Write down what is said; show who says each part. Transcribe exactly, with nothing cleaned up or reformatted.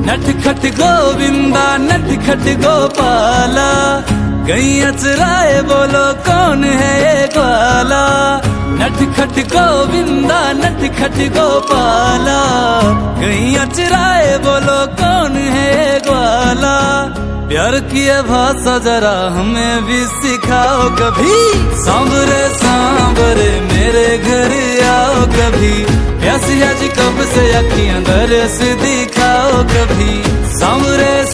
Speaker 1: नटखट गोविंदा नटखट गोपाला, गैया चराए बोलो कौन है ये ग्वाला। नटखट गोविंदा नटखट गोपाला, गैया चराए बोलो कौन है ये ग्वाला। प्यार की ये भाषा जरा हमें भी सिखाओ कभी, सांवरे सांवरे मेरे घर आओ कभी। प्यासी आज कब से अखियां दरस दिखाओ कभी, सांवरे